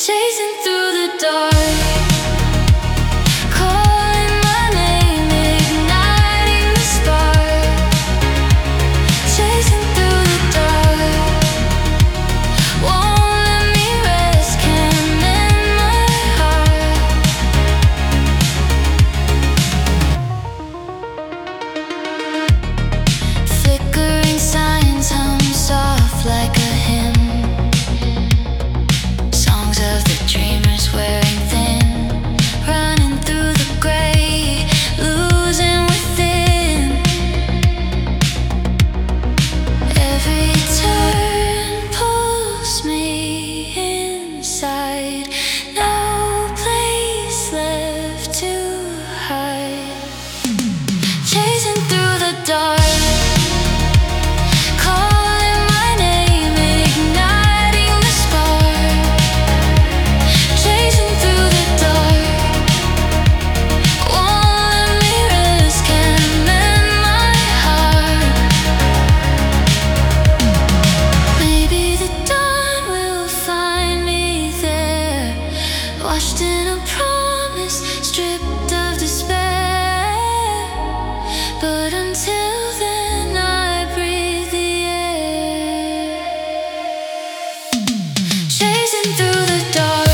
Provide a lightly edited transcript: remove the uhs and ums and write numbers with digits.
Chasing through the dark, calling my name, igniting the spark. Chasing through the dark, won't let me rest, can't mend my heart. Flickering signs hum soft like a hymn. Songs of the dreamers wearing thin, running through the gray, losing within. Every turn pulls me inside, no place left to hide. Chasing through the dark, calling my name, igniting the spark. Chasing through the dark, won't let me rest, can't mend my heart. Maybe the dawn will find me there, washed in a promise, stripped of despair. But until then I breathe the air. Chasing through the dark.